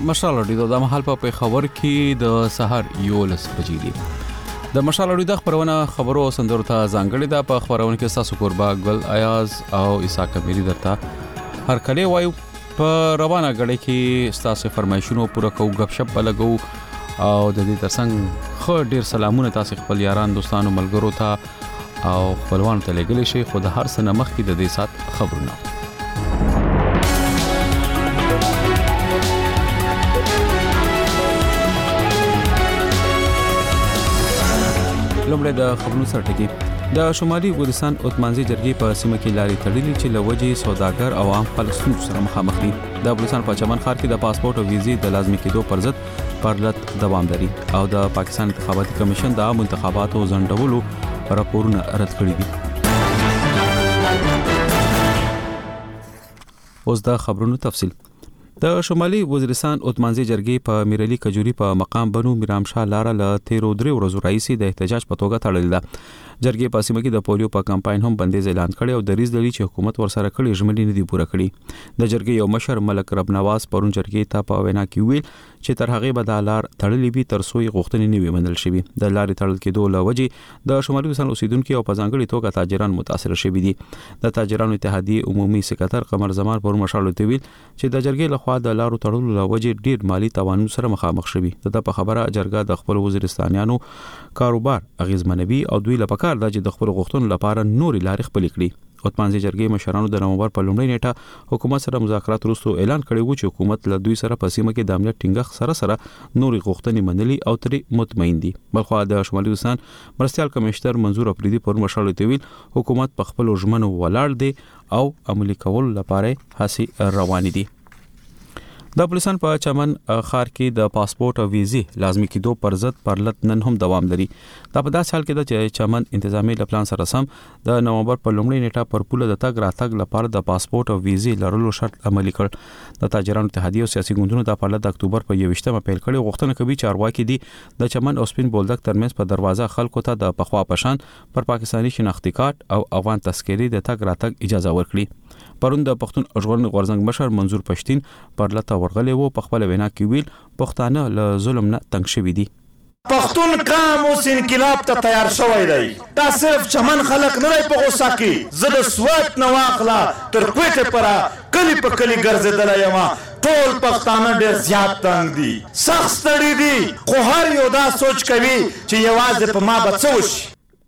مشال اړیدو د محل په خبر کې د سحر 11 بجې دي. د مشال اړیدو خبرونه خبرو سندرو ته ځانګړي ده. په خبرونه کې ساسو قربا ګل ایاز او عیسی کبیری درته هر کله وایو په روانه غړي کې تاسو فرمایشونو پوره کو غب شپ لګو او د دې ترڅنګ خو ډیر سلامونه تاسو خپل یاران دوستانو ملګرو ته او خپلوان ته لګلې شي. خو د هر سنه مخ کې د دې سات خبرونه لومړی د خبرونو سره ټکی. د شمالي وزیرستان اتمانزي جرګې په سیمه کې لاري تړلې چې لوجې سوداګر او عام خلک سره مخامخ دي. د بلوچستان په چمن ښار کې د پاسپورت او ویزې د لازمي کېدو پر ضد پرلط دوام لري او د پاکستان انتخاباتي کمیشن د عام انتخاباتو ځنډولو راپورونه رد کړي دي. اوس د خبرونو تفصیل. د شمالي وزیرستان اتمانزي جرګې په میرعلي کجوري په مقام بنو میرام شاه لاره ل 13 ورځو راځي د احتجاج په توګه تړلې ده. جرګې په سیمه کې د پولیو په کمپاین هم بندیز اعلان کړی او د ریز دلی چې حکومت ورسره کړی ژمنې نه دي پوره کړې. د جرګې یو مشر ملک رب نواز پرون جرګې ته په وینا کې ویل چې تر هغه به د لار تړلې وي تر څو یې غوښتنې نه وي منل شي. د لارې تړل کېدو لوجې د شمالي وزیرستان اوسیدونکو او په ځانګړي توګه تاجران متاثر شوي دي. د تاجرانو اتحادیې عمومي سکرټر قمر زمان پر مشال ته ویل چې د جرګې لخوا د لارو تړلو لوجې ډیر مالی تاوانونو سره مخامخ شوي. د په خبره جرګه د خپل وزیرستانیانو کاروبار اغیزمنوي او دوی لپاره د خپل غوښتنو لپاره نوري لارې خپل کړي. اتمانزي جرګې مشرانو د نومبر په لومړۍ نیټه حکومت سره مذاکرات وروسته اعلان کړی و چې حکومت له دوی سره په سیمه کې د امنیت ټینګښت سره نوري غوښتنې منلي او ترې مطمئن دي. بلخو د شمالي وزیرستان مرستيال کمشنر منظور افریدي پر مشال ته ویل حکومت په خپل ژمنو ولاړ دی او عملي کول لپاره هڅې روان دي. د بلوچستان په چمن ښار کې د پاسپورت او ویزې لازمي کېدو پر ضد پرلط نن هم دوام لري. دا په داسې حال کې ده چې چمن انتظامی پلان سره سم د نومبر په لومړۍ نیټه پر پوله د تګ راتګ لپاره د پاسپورت او ویزې لرلو شرط عملي کړ. د تاجرانو اتحادیې او سیاسي ګوندونو د پرلط د اکتوبر په 21مه پیل کړي غوښتنه کوي چې چارواکي دي د چمن او سپین بولدک ترمنځ په دروازه خلکو ته د پخوا پشان پر پاکستاني شناختی کارت او افغان تذکری د تګ راتګ اجازه ورکړي. پرون د پښتون ژغورنې غورځنګ مشر منظور پښتين پرلط ورغلې وو. په خپل وینا کې ویل پښتانه له ظلم نه تنګ شوي دي. پښتون قام اوس انقلاب ته تیار شوی دی. دا صرف چمن خلک نه دی په غوسه کې. زه د سوات نه واخله تر کوټې پره کلی په کلی ګرځېدلی یم. ټول پښتانه ډېر زیات تنګ دي، سخت ستړي دي، خو هر یو دا سوچ کوي چې یوازې په ما به څه وشي.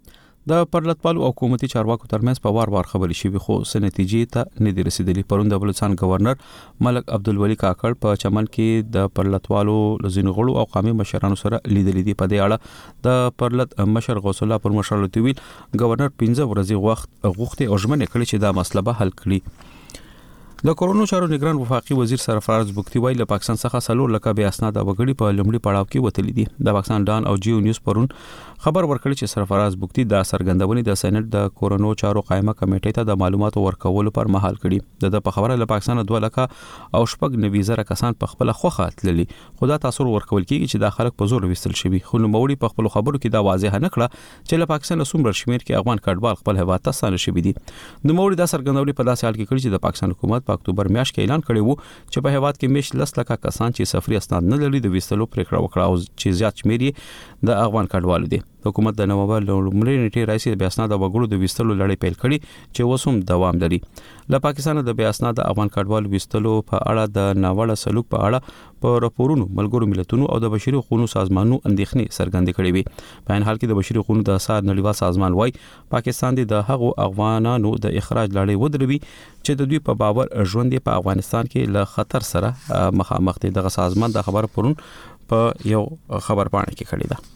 د پرلطپالو او حکومتي چارواکو ترمنځ په وار خبرې شوې خو څه نتیجې ته نه دي رسیدلې. پرون د بلوچستان گورنر ملک عبدالولي کاکړ په چمن کې د پرلطپالو لزین غړو او قومي مشرانو سره لیدلې دي. په دې اړه د پرلط مشر غوث الله پر مشال ته ویل گورنر 15 ورځې وخت غوښتي او ژمنه کړې چې دا مسله به حل کړي. د کورونو چارو نگران وفاقي وزیر سرفراز بوکتی وایي له پاکستان څخه سلور لکه به اسناد وګړي په لومړي پړاو کې وتلي دي. د پاکستان ډان او جیو نیوز پرون خبر ورکړی چې سرفراز بوکتی د سرګندونې د سېنات د کورونو چارو قائمه کمیټې ته د معلوماتو ورکولو پر مهال کړي. د په خبره له پاکستان 2 لکه او شپږ 90,000 کسان په خپل خوخه تللي. خدا تاثیر ورکول کیږي چې د خلک په زور وستل شوی. خو نوموړي په خپل خبرو کې دا واضح نه کړه چې له پاکستان څومره شمیر کې افغان کډوال خپل هیواد ته ستانه شوی دي. نوموړي دا سرګندونې په داسې حال کې کړی چې د پاکستان حکومت په اکتوبر میاشت کې اعلان کړی وو چې په هیواد کې مش 10 لکه کسان چې سفري اسناد نه لري د وستلو پریکړه وکړه او چې زیات شمیر یې د افغان کډوالو دي. حکومت د نومبر لومړۍ نیټې راځي د اسناد وګړو د وستلو لړۍ پیل کړي چې وسوم دوام لري. له پاکستان د اسناد افغان کډوالو وستلو په اړه د ناوړه سلوک په اړه په راپورونو ملګرو ملتونو او د بشري حقوقو سازمانونو اندېښنې څرګندې کړې وي. په ان حال کې د بشري حقوقو د اساسي نړیوال سازمان وايي پاکستان د هغو افغانانو د اخراج لړۍ ودروي چې د دوی په باور ژوند په افغانستان کې له خطر سره مخامخ دي. دغه سازمان د خبر پرون په یو خبر پاڼه کې کړی ده.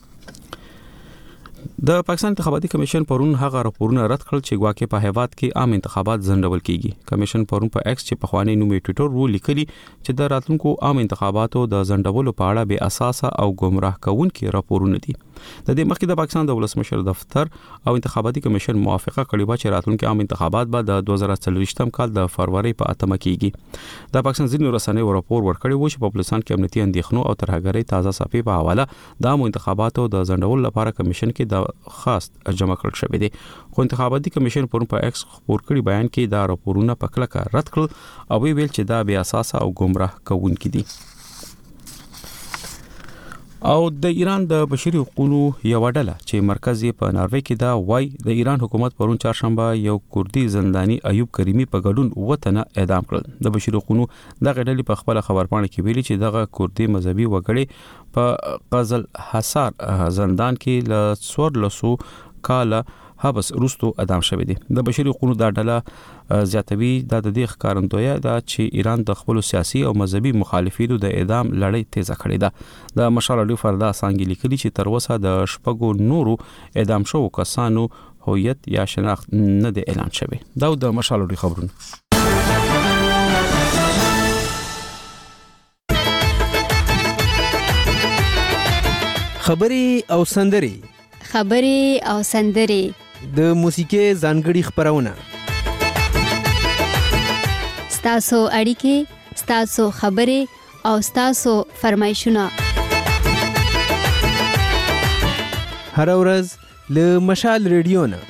د پاکستان انتخاباتي کمیشن پرون هغه راپورونه رد کړل چې ګواکې په هیواد کې عام انتخابات ځنډول کیږي. کمیشن پرون په ایکس چې په خواني نومي ټویټر رو لیکلي چې د راتلونکو عام انتخاباتو د ځنډولو په اړه به اساسه او گمراه کوونکي راپورونه دي. د دې مخکې د پاکستان د ولسمشر دفتر او انتخاباتي کمیشن موافقه کړې و چې راتلونکي عام انتخابات به د 2024م کال د فروری په 8مه کېږي. د پاکستان ځینې رسنیو راپور ورکړی و چې په بلوچستان کې امنیتي اندېښنو او ترهګرۍ تازه صفحې په حواله د عام انتخاباتو د ځنډولو لپاره کمیشن کې د خاص جمع کړل شوی دی. خو انتخاباتي کمیشن پرون په ایکس خبر کړي بیان کې دا راپورونه په کلکه رد کړل او ویل چې دا بې اساس او گمراه کوونکي دي. او د ایران د بشري حقوقو یو ډله چې مرکز یې په ناروې کې دا وای د ایران حکومت پرون چهارشنبه یو کوردي زنداني ایوب کریمي په ګډون وطنه اعدام کړل. د بشري حقوقو دغه ډلې په خپل خبرپاڼه کې ویلي چې دغه کوردي مذهبي وګړي په قزل حصار زندان کې ل 1400 کال حبس وروسته اعدام شوی دی. د بشري حقوقو د ډله زیاتوي د دې ښکارندوی دا چې ایران د خپل سیاسي او مذهبي مخالفینو د اعدام لړۍ تیزه کړې ده. د مشال اډیو فردا سانګي لیکلي چې تر اوسه د شپږو نورو اعدام شوو کسانو هویت یا شناخت نه دی اعلان شوی. دا د مشال اډیو خبرونه. خبري او سندري د موسیقي ځانګړي خبرونه ستاسو اړیکې ستاسو خبري او ستاسو فرمایشونه هر ورځ له مشال ریډیو نه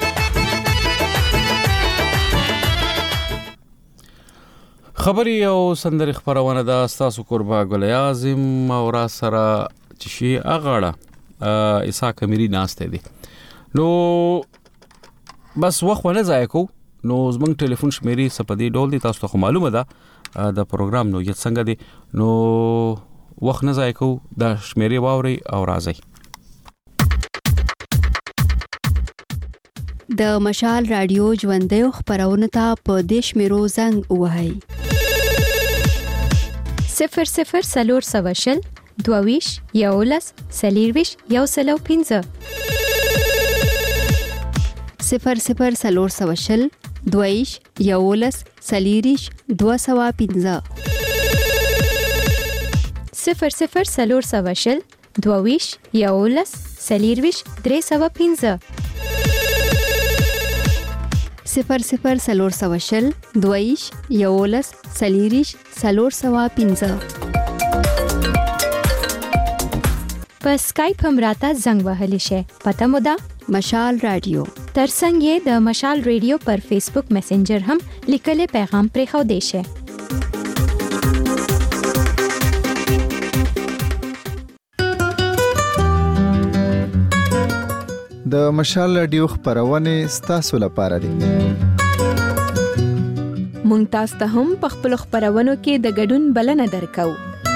خبري او سندري خبرونه د ستاسو قربا ګل اعظم او را سره چې شي اغاړه اسحاق اميري ناشته دي. نو بس وخت نه ضایع کو. نو زمونږ ټلیفون شمیرې سپدي ډول دي تاسو ته معلومه ده د پروګرام نو یت څنګه دي. نو وخت نه ضایع کو د شمیرې واوري او راځي. د مشال رادیو ژوندې خبرونه ته په دیش میرو زنګ وهاي 00 22 یولس سلیرویش یو سلو 15 00 22 یولس سلیریش 215 00 22 یولس سلیرویش 315 00 22 یولس سلیریش 315 په اسکایپ هم راته زنګ وهلی شي. پته مو ده مشال رادیو. ترڅنګ یې د مشال رادیو پر فیسبوک میسنجر هم لیکلي پیغام پرې خو دی شي. د مشال رادیو خبرونه ستاسو لپاره دي. مونږ تاسو ته هم په خپل خبرونو کې د ګډون بلنه درکو.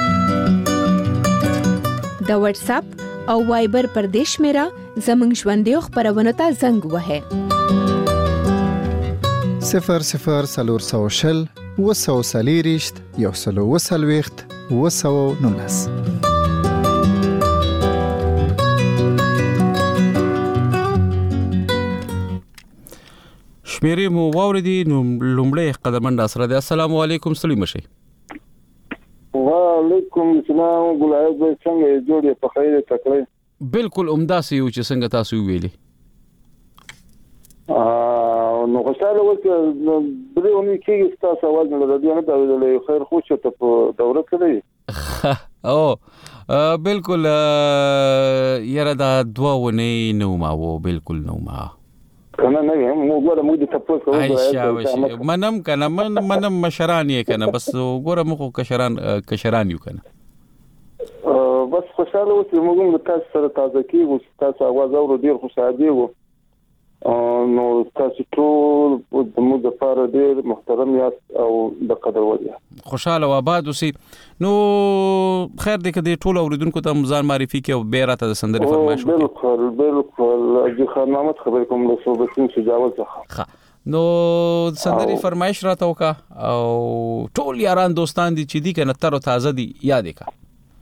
د واتس اپ او وایبر پر دیش میرا زمنګ ژوندې خبرونه ته زنګ وهه 00 وسوسلیریشت یو سلو وسلويخت وسو نونس. شمیرې مو واوریدي. نو لومړی قدمنده سره د السلام علیکم سلیم شي. وعلیکم السلام ګلایب څنګه جوړې په خیر تکړه. بالکل عمده سي چې څنګه تاسو ویلي. نو خوشاله وکړه بریونی کې تاسو आवाज نه لري نه دا ویلې خیر خو چې ته په دوره کې او بالکل یاره دا دواونه نو ما وو بالکل نو ما کنه نه موږ ګوره موږ ته تاسو کوو منم کنه منم مشران یې کنه بس ګوره موږ کشران یو کنه بس خوشاله اوسې موږ تاسو سره تازه کیږو تاسو आवाज اورو ډیر خوشاله یو نو تاسو ټول د موږ لپاره ډیر محترم یاست او د قدر وړ یاست. خوشاله و آباد اوسئ. نو خیر دې کدي ټول اوریدونکو ته ځان معرفي کې او بیرته د سندري فرمایش بالکل اجي خان محمد خبر کوم له صوبتین شجاعت څخه. نو سندري فرمایش راته وکا او ټول یاران دوستان دي چې دي کنه تر تازه دي یاد کا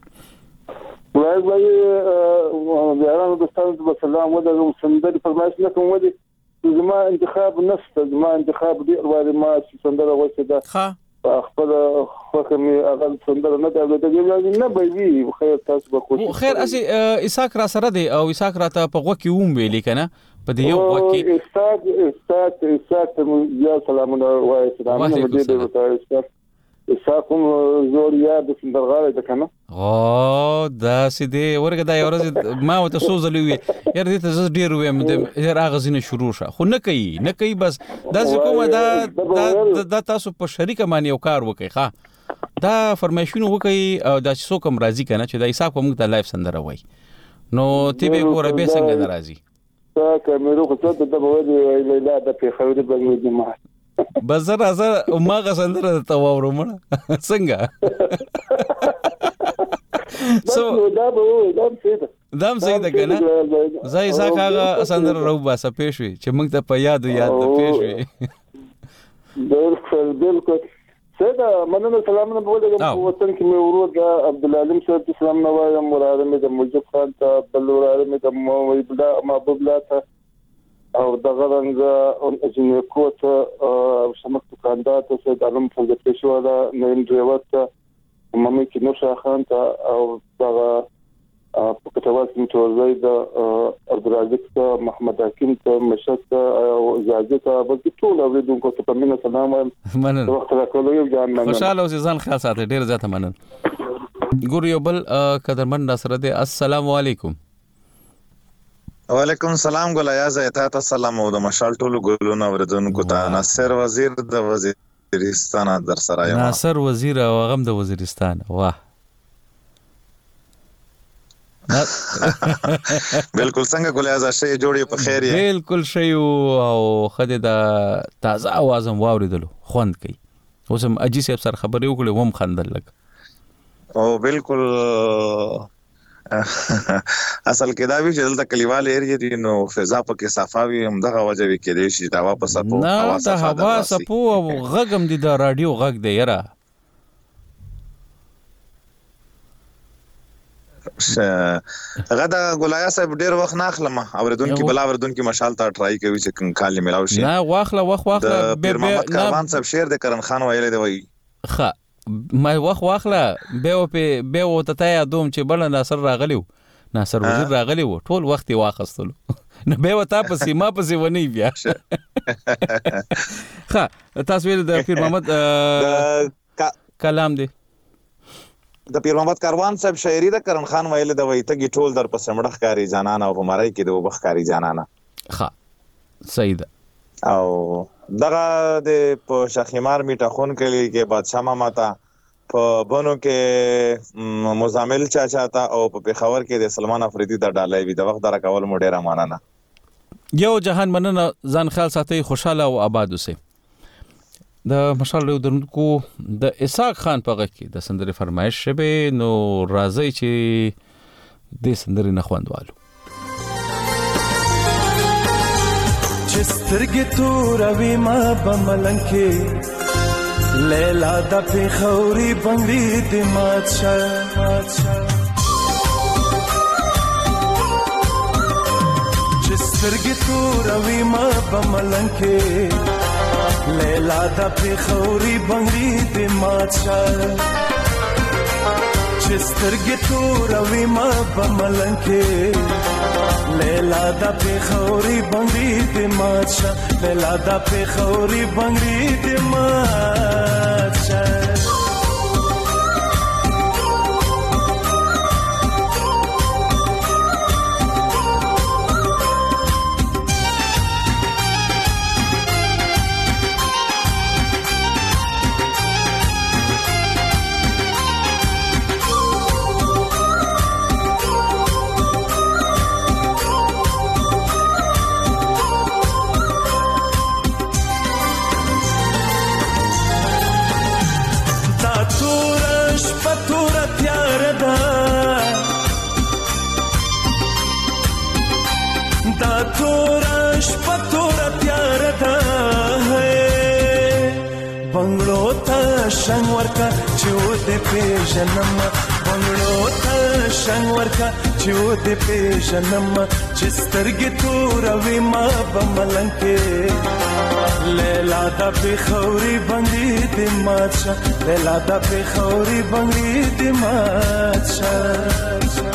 وای یاران دوستان په سلام ودغه سندري فرمایش نه کوم ودی زما انتخاب نفس زما انتخاب دی وای ما سندره وڅه ده خپل حکمي اغل سندره نه ده نه به وی خیر تاسو به خوش خیر اسی اساک را سره دی او اساک را ته په غوکی ووم ویل کنه په دې یو غوکی اساک یا سلام وای سلام نه دې ته اساکم زور یاد سندرغاله ده کنه دا سیده ورګه دا یو ورځ ما وته سوزلې وي یار دې ته ډیر ویم د راغزینه شروع شه خو نه کوي بس دا کومه دا تاسو په شریکه باندې یو کار وکړي ښا دا فرمایشونه وکي او دا څوک هم راضي کنه چې دا حساب کوم د لایف سندره وای نو تی به ګوره به څنګه ناراضي تا کمرو خو ته د بوي لیلا د پیښوري بنګ دي ما بزر ازر ما غسندره ته وورمړه څنګه سو دام سید کنه زای ساکا سندره رو باسه پېښوي چې موږ ته په یاد پېښوي بالکل سيدا مننه سلامونه بوله په وطن کې مې ورور د عبد العلیم صاحب اسلام نوایم مراد مې د مجد خان ته بل وراره مې د مویبلا محبوب لا ته او د غرنګ اجنه کوت سمک دکاندار ته سید علم فضل پېښواله نیم ډرایور ته مې کې نور شاه خان ته او دغه په کتابات کې توزیع د عبدالرزاق ته محمد حکیم ته مشهد ته او زاجد ته بلکې ټول اوریدونکو ته په مینه سلام وایم مننه وخت راکولو یو ځان مننه خوشاله اوسې ځان خاص ساتي ډیر زیاته مننه ګور یو بل قدرمن سره دی السلام علیکم وعلیکم السلام ګل ایاز ته السلام او د مشال ټولو ګلونو اوریدونکو ته ناصر وزیر د وزیرستان در سره یم ناصر وزیر او غم د وزیرستان واه بالکل څنګه ګل ایاز شي جوړي په خیر یې بالکل شي او خدای د تازه आवाज هم واوریدلو خوند کوي اوس هم اجي صاحب سره خبرې وکړې وم خندل لګ او بالکل اصل کې دا وی چې دلته کلیوال ایریا دي نو فضا پکې صفاوي هم دغه وجه وی کېدې شي دا واپس اپو هوا سپو او غږم دي د رادیو غږ دی یاره غدا ګلایا صاحب ډیر وخت نه اخلم اوریدونکو بلا اوریدونکو مشال ته ټرای کوي چې کال ملاو شي نه واخله پیر محمد کاروان صاحب شعر د کرن خان ویل دی وای ښه ما واخله به او ته یادوم چې بل ناصر راغلیو ناصر وزیر راغلیو ټول وخت واخستلو نه به وتا په سیما په سیونی بیا ښه تاسو ویل د پیر محمد کلام دی د پیر محمد کاروان صاحب شاعری د کرن خان ویل د وای تګي ټول در په سمړخ کاری جانان او په مړی کې د وبخ کاری جانان ښه صحیح ده او دغه د په شخیمار میټه خون کې بادشاہ ماما تا په بونو کې مزامل چاچا تا او په پیښور کې د سلمان افریدي د ډالۍ وی د وخت در کول مو ډیره ماننه یو جهان مننه ځان خیال ساتي خوشاله او آباد اوسئ د مشال له درنکو د اسحاق خان په غږ کې د سندرې فرمایش شوه نو راځي چې د سندرې نه خوندوالو چې سترګې توروي ما بملنګ کې لیلا د پیښوري بنګړي د مات شه چې سترګې توروي ما بملنګ کې لیلا د پیښوري بنګړي د مات شه چې سترګې توروي ما بملنګ کې لیلا د پیښوري بنګړي د مات شه لیلا د پیښوري بنګړي د مات شه شنگ ورکا چو دے پیژنم بنگلو تا شنگ ورکا چو دے پیژنم چسترگی تو روی ما بملنگ کے لیلا دا پیښوري بنګړي د مات شه لیلا دا پیښوري بنګړي د مات شه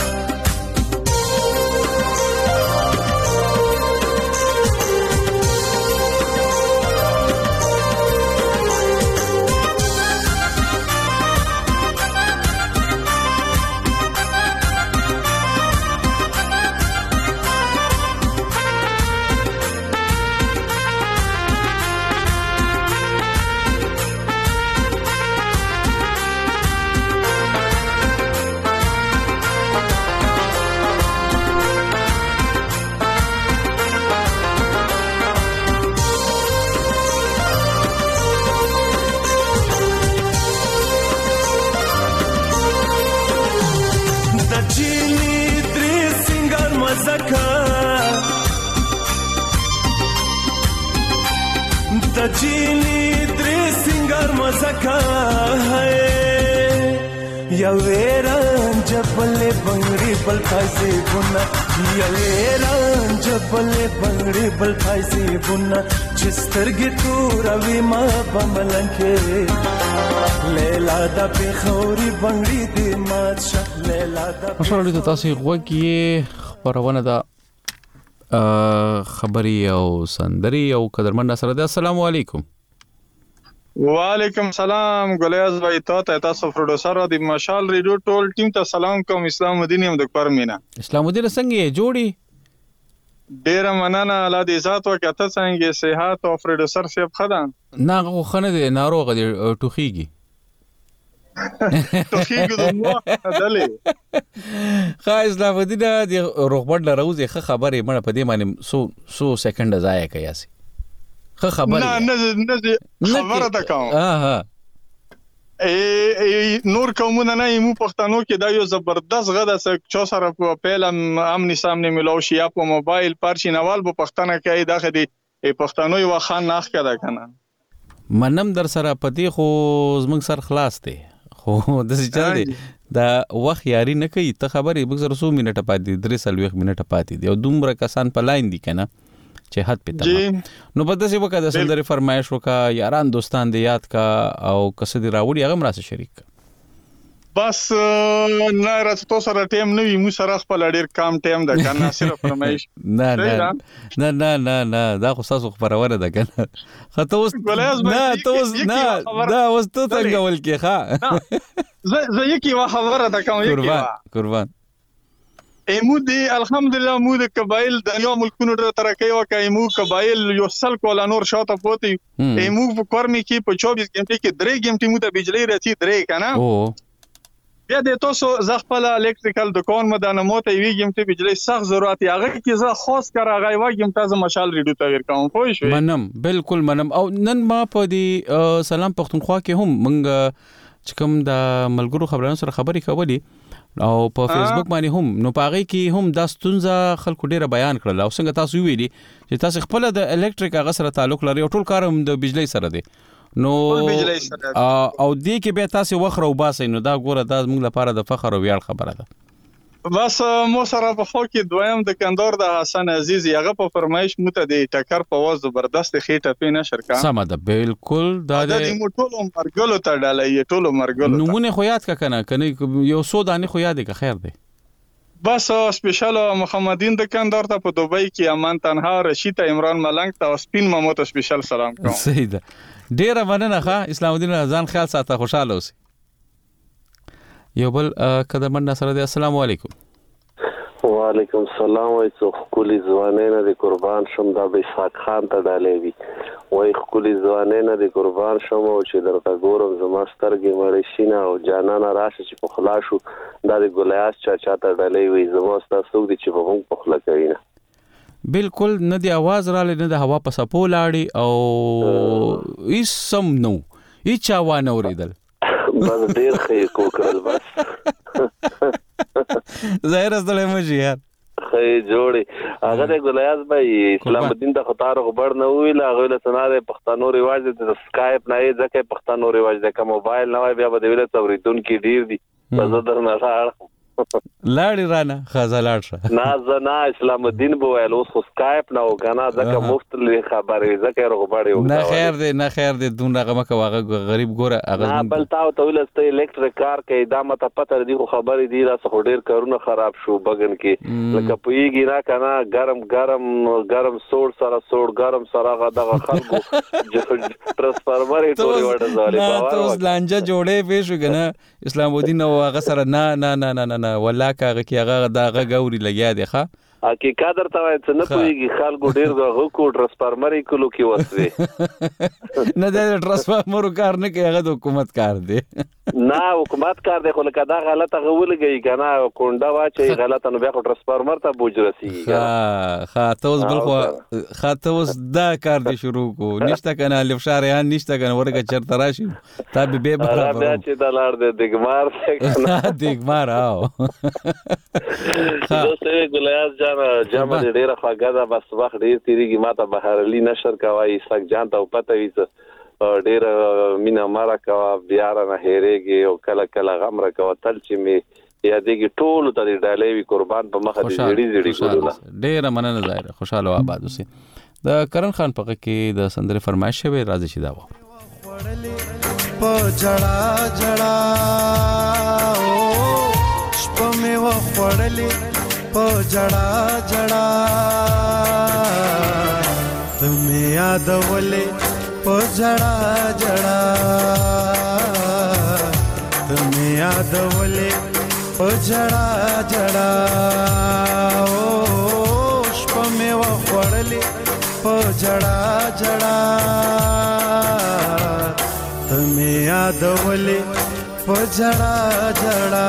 خجیلی درې سنگار مزکا ہے یا ویران جبل بنگړي بل تاسي بنا یا ویران جبل بنگړي بل تاسي بنا چسترګي تور وی ما بملنکه لیلا د پیخوري بنگړي دې ماشه لیلا د مشورې ته تاسو غوږی خبرونه ده خبري او سندري او قدرمن سره ده. السلام علیکم. وعلیکم سلام ګلیاز بھائی تاسو پروډوسر او د مشال ریډیو ټول ټیم ته سلام کوم. اسلام الدین هم د کور مینا. اسلام الدین څنګه جوړي؟ ډیر مننه الله دې ذات وکړه څنګه صحت او پروډوسر سیب خدان نه خو نه دي ناروغ دي ټوخيږي ټوخيږي دوه دلې خاص لا ودی د روغبړ لروزه خبره مړه په دې باندې 100 سکند ضایع کوي سي خبره نه خبره ده کوم نور کومونه نه یمو پښتنو کې دا یو زبردست غدا چې سره په پیلم امني سامنے ملو شي یا په موبایل پارشي نوال په پښتنه کې دا خدي پښتنو یو خان ناخ کړه کنه منم در سره پدې خو زمنګ سر خلاص دی خو د څه چل دی دا وخت یاري نه کوي ته خبرې بګ زر 100 منټه پاتې 3 منټه پاتې دی او دومره کسان په لاین دي کنه چې حد پته نو په داسې وکړه د سندري فرمایش وکړه یاران دوستان دې یاد کا او کسه دی راوړي هغه مراسته شریک بس نه راځو سره ټیم نه وي مو سره خپل ډیر کم ټیم ده کنه صرف فرمایش نه دا خو تاسو خبرونه ده کنه خطه اوس نه دا اوس ته څنګه ولکې ښا زه یکی خبره ده کوم یکی قربان ایمو دی الحمدلله مو د قبایل د یو ملکونو ترقی وکړي مو قبایل یو سل کولا نور شاته پوتي ایمو په کورمي کې په 24 غنټه کې 3 غنټه مو ته بجلی راځي 3 کنه بیا د تاسو زغپل الکتریکل دکان مدانه موته وی غنټه بجلی سخت ضرورت هغه کې زه خاص کر هغه واګم تاسو مشال ریډیو ته ور کوم پوه شئ منم بالکل منم او نن ما په دې سلام پښتونخوا کې هم منګ چې کوم د ملګرو خبرانو سره خبرې کولې او په فیسبوک باندې هم نو پاغي کې هم د ستونزه خلکو ډیره بیان کړل او څنګه تاسو ویلي چې تاسو خپل د الکتریک هغه سره تعلق لري او ټول کار هم د بجلی سره دی نو او دې کې به تاسو وخره وباسئ نو دا ګوره دا موږ لپاره د فخر او ویاړ خبره ده. بس مو سره په خو کې دویم د کندور د حسن عزیز هغه په فرمایش مت د ټکر په واز زبردست خېټه په نشر کا سم ده بالکل دا د ټولو مرګلو ته ډالې ټولو مرګلو نمونه خو یاد کا کنه یو سودانی خو یاد کا خیر دی. بس سپیشل محمدین د کندور ته په دوبۍ کې امان تنها رشید عمران ملنګ ته سپین مامو ته سپیشل سلام کوم. صحیح ده ډیره مننه ښه اسلام الدین ځان خیال ساته خوشاله اوسئ. یو بل قدرمن سره دی. السلام علیکم. وعلیکم السلام. وای څو خولي ځوانې نه د قربان شم دا به اسحاق خان ته ډالې وي وای خولي ځوانې نه د قربان شم او چې درته ګورم زما سترګې مړې شینه او جانانه راشه چې په خلاصو دا د ګلیاس چاچا ته ډالې وي زما تاسو دې چې په موږ په خلا کوي نه بالکل نه دی आवाज را لنه د هوا په سپو لاړی او ایسم نو ایچا وانه اوریدل بس ډیر خې کوکل بس ظاهر استله مجي یار خې جوړي هغه د ګلیاس بھائی اسلام الدین د خطر غبر نه ویل هغه له سناره پښتنو رواج د سکایپ نه ځکه پښتنو رواج د موبایل نه بیا به ویل توریدون کې ډیر دي بس درنه راړ لاړی رانه خزالاړ شه نه اسلام الدین بو ویل اوس سکایپ نه وکنه ځکه مفت لري خبرې ځکه رغبړې نه خیر دې دون رقم کوغه غریب ګوره هغه بل تاو ته ولسته الکتریک کار کې دا مته پته دی خو خبرې دی را څو ډیر کارونه خراب شو بغن کې لکه پویږي نه کنه ګرم سوړ ګرم سره غدغه خلکو ترانسفارمر ټول وړه زالي باور اوس لانجه جوړې پېښو کنه اسلام الدین او هغه سره نه ولا کاغه کې هغه داغه غوري لګیا دی ښا اکی قدر ته وای څه نه پويږي خلکو ډیر غو کو ترانسفارمر کولو کې وسوي نه د ترانسفارمر کار نه کوي هغه د حکومت کار دی نه حکومت کار دی خو لکه دا غلطه غولګي کنه کونډه واچي غلطه نو بیا خو ټرانسفارمر ته بوج رسیږي ها ته اوس بل خو ته اوس دا کار دی شروع کو نشته کنه لفشاریان نشته کنه ورګه چرته راشي تا به برابر بیا چې دا لار دی دګمار دګمار او دوسته ګلیاس جان جامه ډیره خواږه ده بس وخت ډیر تیریږي ماته بهرلی نشر کوي سک جان ته پته وي ډیر مینا مارا کا بیا نه هېریږي او کله کله غمره کا تل چې می یادېږي ټول ته ډالې وی قربان په مخه دې جړې ګورله ډیر مننه ظاهر خوشاله آباد اوسه د کرن خان پغه کې د سندره فرمایش شوی راځي شي دا و په جړا جړا او شپه مې و خړلې په جړا جړا ته مې یادولې په جړا جړا ته مې یادولې په جړا جړا او شپه مې و خړلې په جړا جړا ته مې یادولې په جړا جړا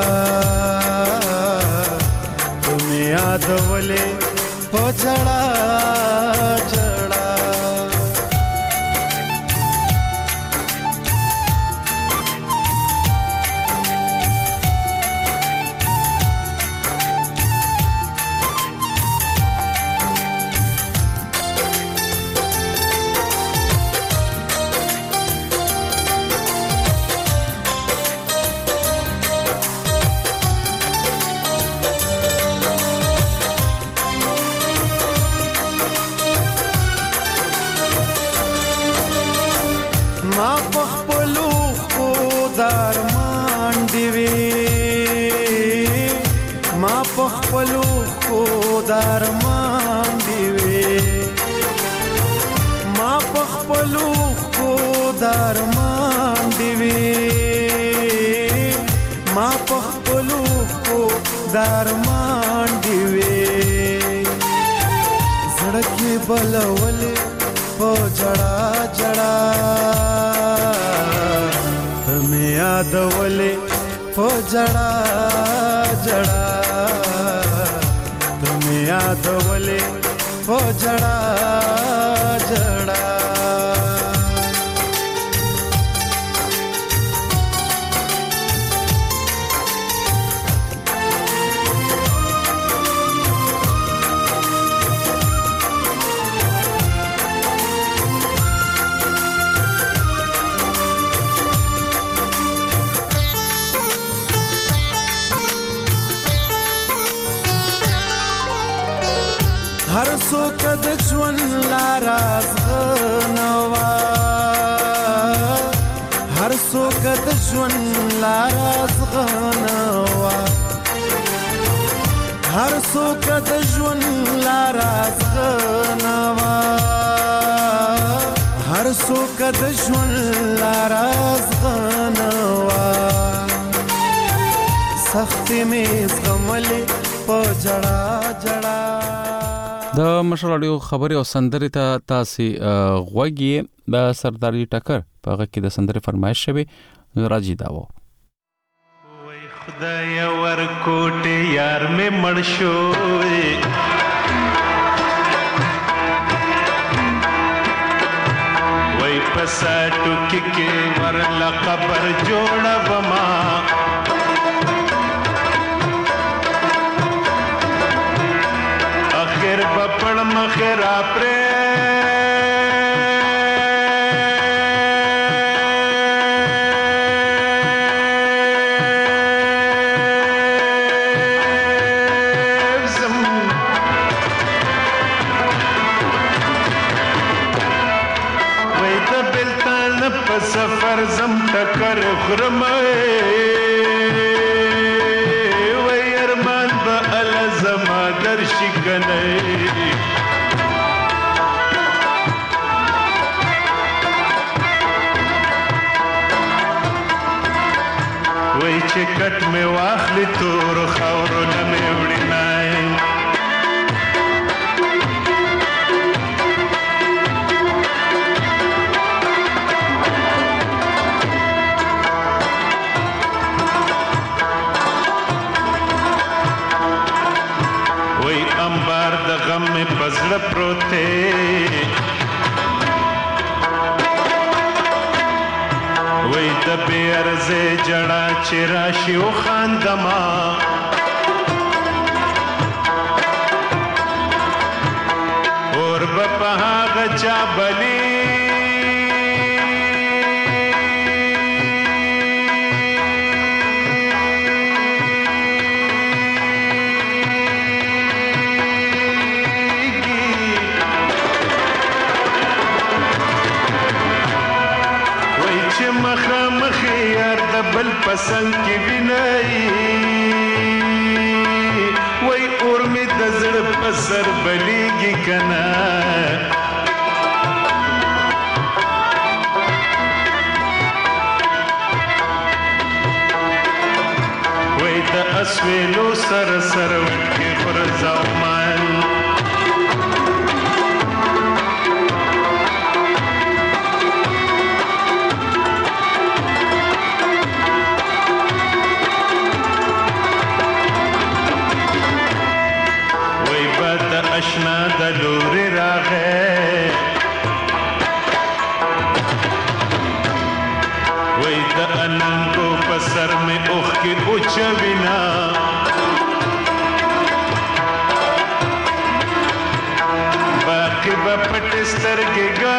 ته مې یادولې په جړا جړا درمان دیوی ما پخپلو خو درمان دیوی ما پخپلو خو درمان دیوی زړکی بلولې په جړا جړا مې یادولې په جړا جړا یادولې په جړا جړا هر څوک د ژوند لاراز غنوا هر څوک د ژوند لاراز غنوا هر څوک د ژوند لاراز غنوا هر څوک د ژوند لاراز غنوا سخت می زغملې په جړا جړا د مشر اړیو خبري او سندري ته تاسو غوږی د سرداري ټکر په هغه کې د سندري فرمایش شوی راځي داو وای خدای ورکوټه یار مې مړ شوې وای پساټو کې ورلا قبر جوړه بما بپړ مخرا پرې زم وې د بلتان په سفر زم ټکر خرمه وې ارمان به ال زما درشي کنه وای چې کټ مې واخلې تور خاورو نه مې وړي نای پزړه پروت وای د بیرزه جړه چې راشي او خاندما اور په هغه چا بلی بل پسند کی وینای وای اور می د زړه پسر بلیږي کنا وای د اسویلو سر سر کې غرزاو مان اشنا د لوري راغې وای د اننګو په سر مې اوخ کې اوچوینا باقي به پټ سترګې ګا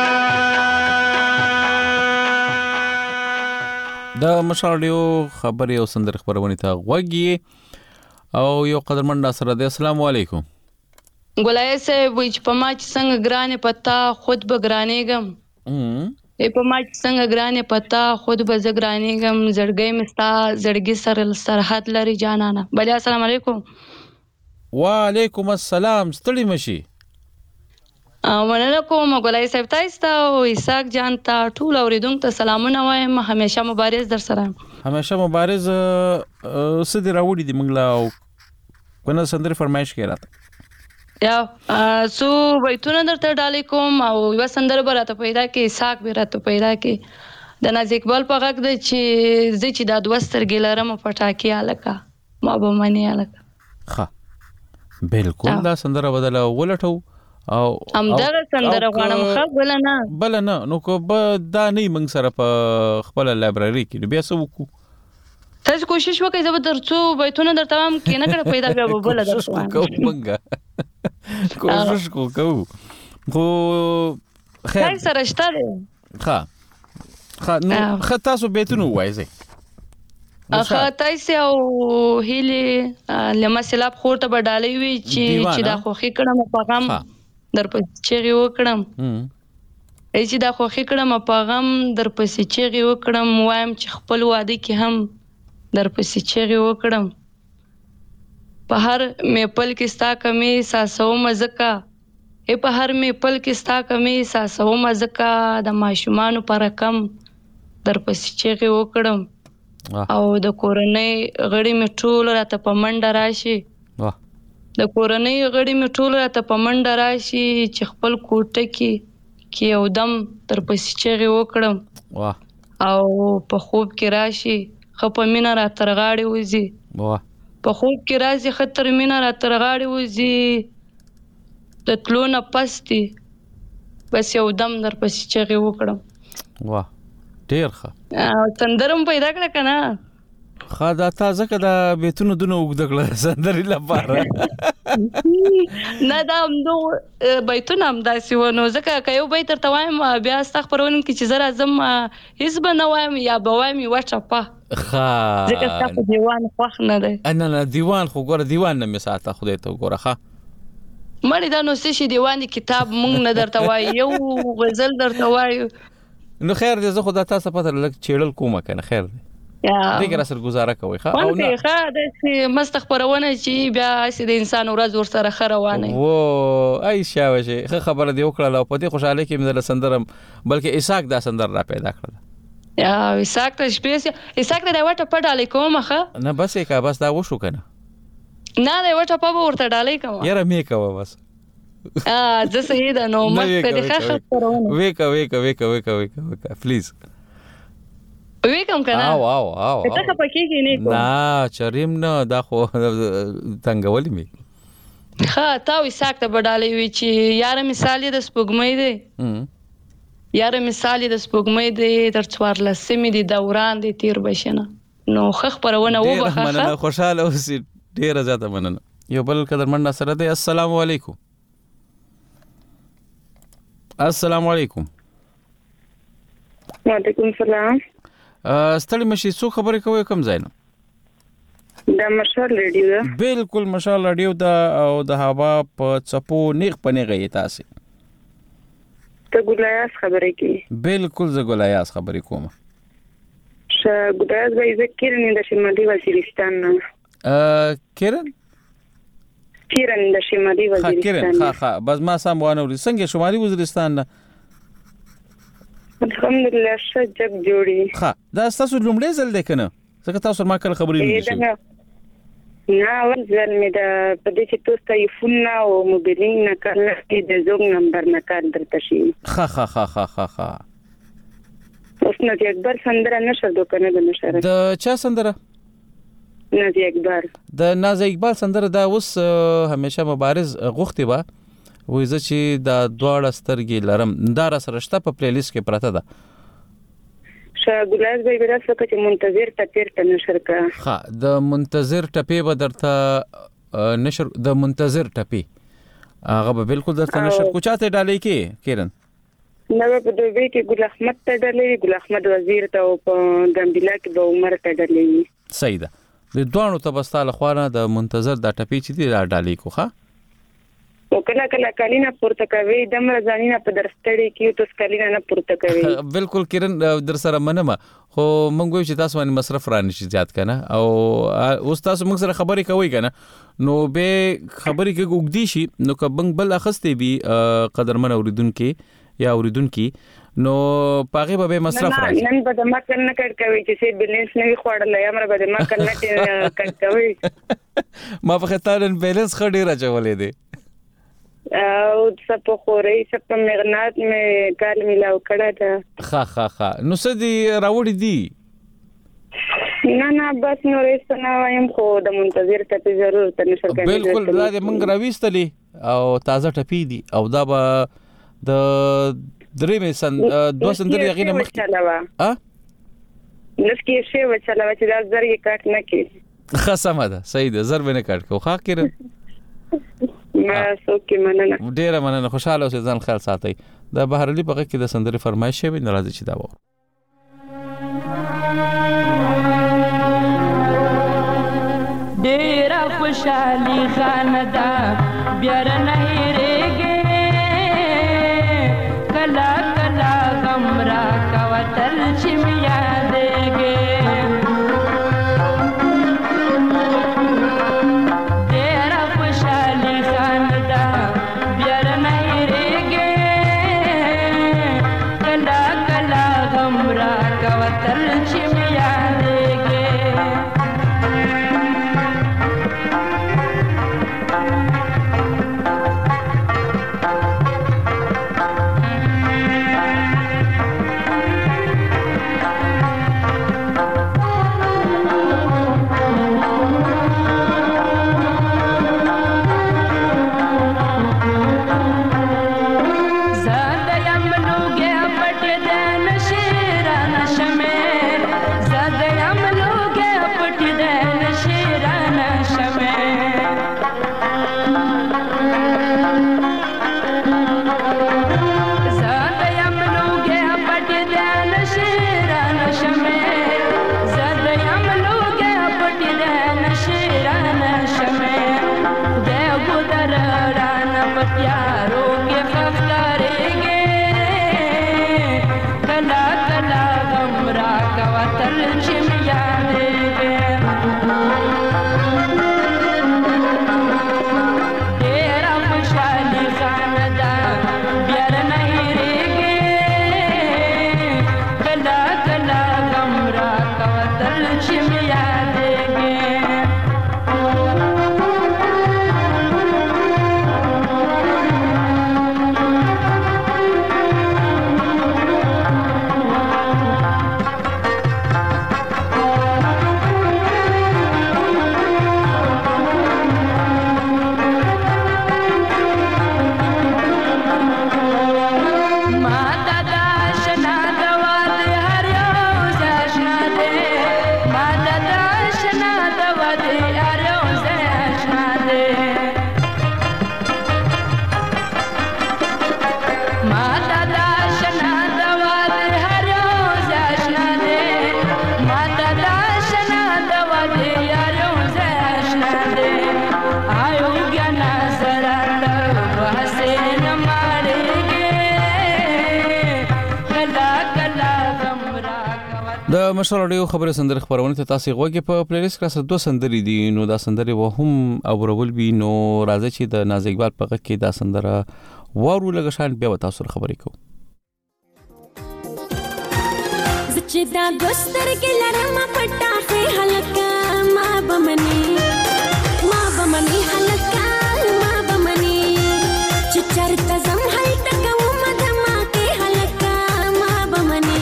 د مشاړیو خبرې او سندر خبرونه ته غوږی او یو قدرمن سره د السلام علیکم ګولای صاحب وای چې په ما چې څنګه ګرانې پتا خود به ګرانېږم په ما چې څنګه ګرانې پتا خود به زه ګرانېږم زړګی مې ستا زړګي سره سرحد لري جانانه بلې السلام علیکم وعلیکم السلام ستړي مشي مننه کوم ګولای صاحب تاسو ته او اسحاق جان ته ټول اوریدونکو ته سلامونه وایم همیشه مبارز در سره همیشه مبارز سدي راوړي دي موږ لا کنه سندر فرمایش کې راته یا سو بیتونه درته ډالې کوم او یو سندره به راته پیدا کې اسحاق به راته پیدا کې د ناز اقبال په غږ د چې زه چې دا دوه سترګې لرم پټاکي الکا ما به منی الکا ښه بالکل دا سندره بدله ولټو او همدغه سندره غواړم ښه بل نه نو کو دا نه موږ سره په خپل لایبرری کې بیا څه وکړو تاسو کوشش وکړئ زه به درڅو بیتونه درته وایم کې نه کړه پیدا بیا به بل درته وایم کوشش کوو خو خیر سره شته ښه نو تاسو بیتونه وایئ تاسو او هیله لمه سلاب خورته به ډالې وي چې دا خوخي کړم په غم درپسې چیغې وکړم چې دا خوخي کړم په غم درپسې چیغې وکړم وایم چې خپل واده کې هم درپسې چیغې وکړم په هر میپل کې ستا کمی احساسوم ځکه په هر میپل کې ستا کمی احساسوم ځکه د ماشومانو په رقم درپسې چیغې وکړم او د کورنۍ غړي مې ټول راته په منډه راشي د کورنۍ غړي مې ټول راته په منډه راشي چې خپل کوټه کې یو دم درپسې چیغې وکړم او په خوب کې راشي ښه په مینه راته رغاړې وځي په خوب کې راځي ښه تر مینه راته رغاړې وځي د تلو نه پس دي بس یو دم درپسې چیغې وکړم واه ډېر ښه سندره مو پیدا کړه که نه ښه دا تا ځکه دا بیتونه دونه اوږده کړه سندرې لپاره نه دا همدغه بیتونه همداسې وه نو ځکه که یو بیت درته وایم بیا ستا خپرونه کې چې زه راځم هېڅ به نه وایم یا به وایم یوه چپه ځکه ستا په دیوان خوښ نه دی نه دیوان خو ګوره دیوان نه مې ساته خدای ته وګوره ښه مړې دا نو څه شي دیوان د کتاب مونږ نه درته وایو یو غزل درته وایو نو خیر دی زه خو دا تاسو پته لږ چیړل کومه که نه خیر دی دغه سره گزاره کوي ښه او نه ښه د مست خبرونه چې بیا چې د انسان ورځ ور سره خروانه وو ای شاوشه ښه خبره دی وکړه او په دې خوشاله کې مې د سندرم بلکې اسحاق دا سندر را پیدا کړل یا اسحاق ته سپیس اسحاق دا وټه پټ علیکم ښه نه بس کا بس دا وشو کنه نه دا وټه په ورته ډالې کوم یاره مې کوه بس زه صحیح ده نو مکه دې ښه خبرونه ویکا پلیز ویکم کنه واو ته پکې کې نه نه چریم نه دا خو تنګولې می ها تا وي ساکته بډالې وی چې یاره مثال د سپوږمۍ دی یاره مثال د سپوږمۍ دی تر 14 دی دوران دی تیر بشنه نو خخ پرونه و بخخه مننه خوشاله اوسې ډیره زیاته مننه یو بل قدرمن سره دی السلام علیکم السلام علیکم وعلیکم السلام ستړي مشي څو خبرې کوي کوم ځای نه دا مشال ریډیو ده بالکل مشال ریډیو ده او د هوا په چپو نیغ پنیغه تاسو ته ګلایاس خبرې کوي بالکل زه ګلایاس خبرې کوم ګلایاس به ذکرین د شمالي وزیرستان نه کیرن د شمالي وزیرستان کیرن ها بس ما سم وانه څنګه شمالي وزیرستان نه الحمدلله شجب جوړي ها دا تاسو لومړی ځل ده کنه څنګه تاسو ما کله خبرې نه شي نه ورځل مې دا په دې چې تاسو ټلیفون او موبایلین نه کړل چې د زوګ نمبر نه کار درته شي ها اوس نه اکبر سندره نشر دوکنه د نشر د چا سندره نازي اکبر د نازي اقبال سندره دا اوس همیشه مبارز غوښتي با وایي چې دا دواړه سترګې لرم دا را سره شته په پلی لیست کې پراته ده ګلاس به راځه چې منتظر ټپیر ته نشر کا ها د منتظر ټپی به درته نشر د منتظر ټپی هغه به بالکل درته نشر کو چاته ډالې کې کیرن نو په دوی کې ګل احمد ته ډالې ګل احمد وزیر ته او په ګمبلا کې به عمر ته ډالې صحیح ده د دوانو ته بستاله خوانه د منتظر د ټپی چې دی ډالې کو ښه او کله کالینا پورته کوي د مرزانینا په درستړي کې تاسو کالینا نه پورته کوي بالکل کیرن در سره منم خو مونږ وی چې تاسو باندې مصرف رانه شي زیات کنه او اوس تاسو موږ سره خبرې کوي کنه نو به خبرې کې وګدي شي نو کبنګ بل اخستې بي قدرمن اوریدونکو یا اوریدونکو نو پاغه به مصرف راځي نن به ما کنه کوي چې سي بیلانس نه وي خوړل یا مر به ما کنه کوي ما په خاطر بیلانس خډې راځولې دي او څه په خوري څه په مغنات مې کال ملاو کړه دا ها نو څه دی راوړې دي نه بس نو رسنه وایم خو د منتظر ته ضرورت نشر کوي بالکل دا موږ راويستلې او تازه ټپی دي او دا به د درې مې دوه سندرې غینه مخ ها نسکی شی وچلاوه چې دا زری کټ نه کی خصمه ده صحیح ده زر نه کټ کو خا کړ ما سوکې مننه ډیره مننه خوشاله اوسئ ځان خیال ساتئ د بهرلی په کې د سندرې فرمایش شوی ناراضي چې دا و ډیره خوشالي خاندا بیار نه هېږي کلا کلا غم را کوتل چې میا دیږي د مشال رادیو خبره سندره خبرونه ته تاسو غوږی په پلی لیست کې دوه سندري دي نو دا سندره و هم اورول بي نو راځي چې د ناز اقبال په غږ کې دا سندره وارو لګ شان بیا تاسو خبرې کو چې دا ګستر کې لرم پټاخه هلکا ما بمني هلکا ما بمني چې چرته زم هلته کوم دما کې هلکا ما بمني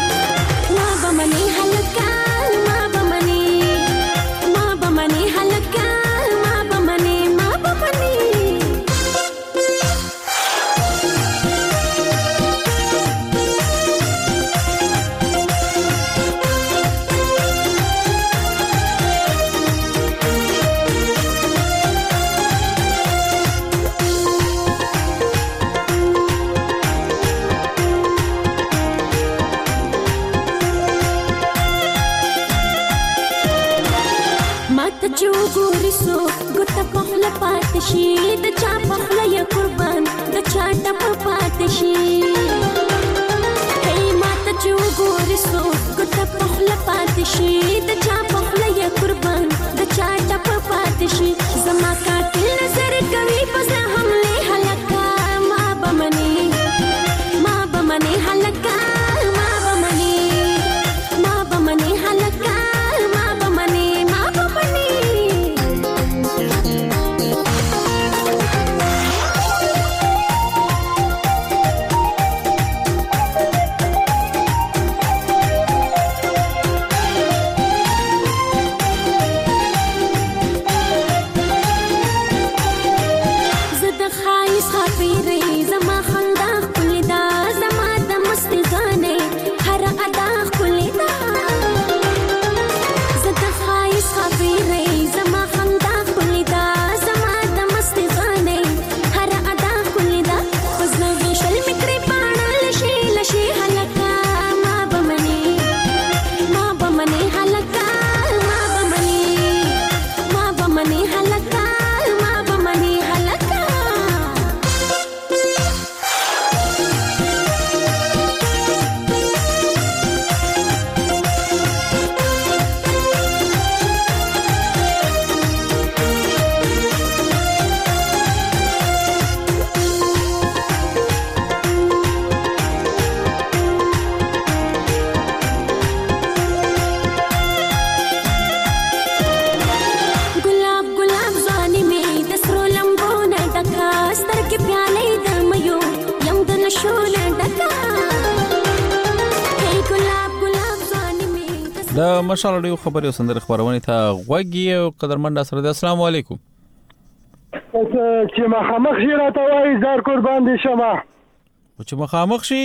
هلکا ما بمني هلکا ما بمني چوغورسو ګټه په خپل پاتشي د چا په خپل یا قربان د چا ټپ پاتشي هي ماته چوغورسو ګټه په خپل پاتشي د چا په خپل یا قربان د چا ټپ پاتشي زما قاتل نظر کوي پس حمله هلکا ما بمني هلکا ما بمني هلکا د مشال رادیو خبري سندره خبرونه ته غوږی او قدرمن سره د السلام علیکم چې مخامخ شي راته وای زار قربان دي شمه چې مخامخ شي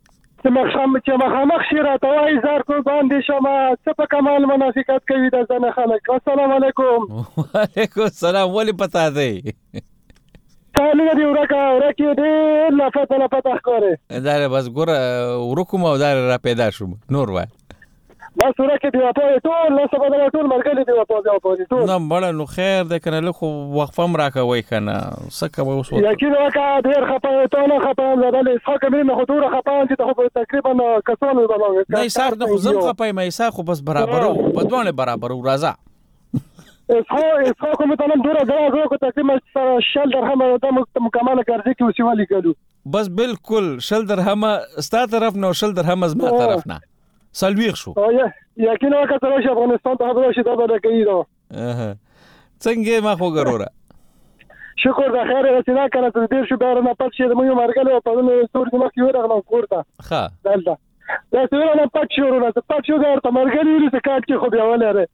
راته وای زار قربان دي شمه څه په کمال منافقت کوي د ځنه خلک السلام علیکم وعلیکم السلام ولی پتا دی تعالی دی ورکه دی لا فتح کوي دا بس ګور ورکوم او دا را پیدا شوم نور وای بس ورکه دی په ټول له سبا د ټول مرګلي دی په ټول نو مړ نو خیر د کنه له خو وقفه راکوي کنه سکه وو سو یقین وکړه ډیر خپه ته نه خپه زدل اسحاق مې نه خطوره خپه چې ته تقریبا کسان وبلغه نه صاحب نه زم خپه مې صاحب خو بس برابر په دوانه برابر راځه اسحاق مې ته نن دوره غواړم کو تقریبا شل درهم د مکمل ګرځي کې وسیوالي کړو بس بالکل شل درهم ستا طرف نه شل درهم از ما طرف نه سلويخ شو یقینا کتره چې افغانستان ته خبره شي دا به کوي نو څنګه ما خو ګرورا شکر د خیر رسیدا کنه ته دې شو بار نه پات شي د مې مرګله په نو ستور دې مخ یو راغله کوړه ښه دلته دا څنګه نه پات شو ورته پات شو دا ته مرګله دې کاټ کې خو بیا ولره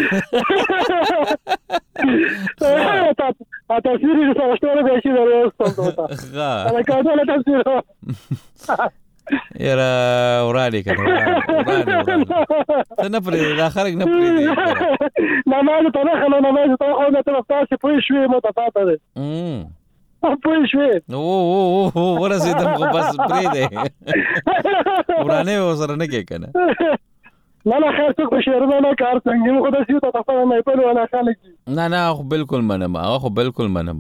تاسو دې سره ستوره به شي راوستم ته ښه انا کاټه له تاسو یاره ورالي کنه ته نه پرې دا خلک نه پرې نماز ته نه خلک نماز ته خو نه تاسو پوه شوي مو ته پاته ده پوه شوي او ورسېدم خو بس پرې ده ورانه وسره نه کې کنه نه خیر څوک به شهرونه نه کار څنګه مو خدای سیو ته تاسو نه په ونه خلک نه خو بالکل منم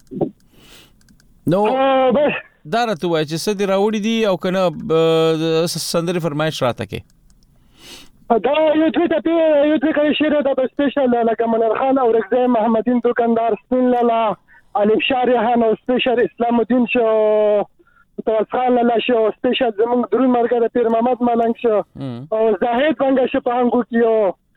نو دا راته وای چې سدي راوړي دي او کنه سندري فرمایش راته کې دا یو دوی کوي شعر دا په سپیشل لکه منیر خان او رضا محمدین دکاندار سپین لالا علي شارحان او سپیشل اسلام الدین شو توس خان لالا شو سپیشل زمونږ درون مرګ پیر محمد ملنګ شو او زاهد بنګ شو په هنګو کیو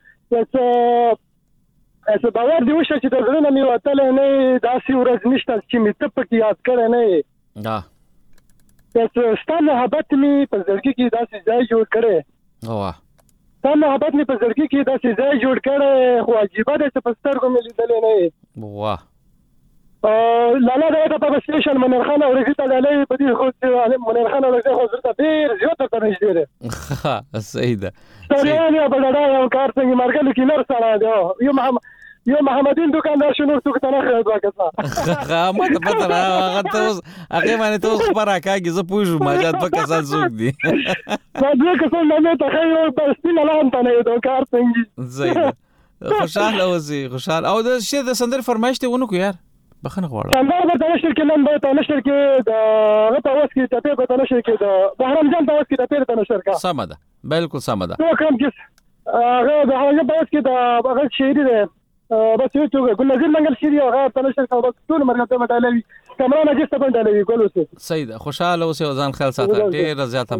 اس باور دی وشه چې د زړه مې وتل نه داسې ورځ نشته چې مې ته پکې یاد کړې نه دا اس ستاسو محبت مې په زړګي کې داسې ځای جوړ کړې واه تا محبت می په زړګي کې داسې ځای جوړ کړی خو عجیبه دی چې په سترګو مې لیدلی نه واه لالا دا په سټیشن منیر خان او رضا ته ډالۍ په دې خو منیر خان او رضا خو زړه ته ډېر زیات درته نږدې دی صحیح ده ستړیان یو بډاډا یو کار څنګه مرګلو کې نر سړی دی یو محمدین دکاندار شنو څوک ته نه خیر دوه ما ته پته نه هغه ته اوس هغه باندې ته اوس خبره راکاږي زه پوه شوم ماجات په کسان څوک دي دا دوه کسان نه ته خیر په سپین لام ته نه دوه کار څنګه زه خوشاله اوسې خوشاله او د شي د سندر فرمایش ته ونه کو یار بخنه غواړم سندر به نشر کې نن به نشر کې د غته اوس کې ته به نشر کې د بهرام جان ته اوس کې ته نشر کا سم ده بالکل سم ده نو کوم کې هغه د هغه په اوس کې د هغه شعر دی بس یو څه ګل نظیر منګل شری هغه تنشر کا بس ټول مرګ ته مټالوي کمران اجسته باندې ګل اوسه صحیح ده خوشاله اوسه او ځان خیال ساته ډیر زیاته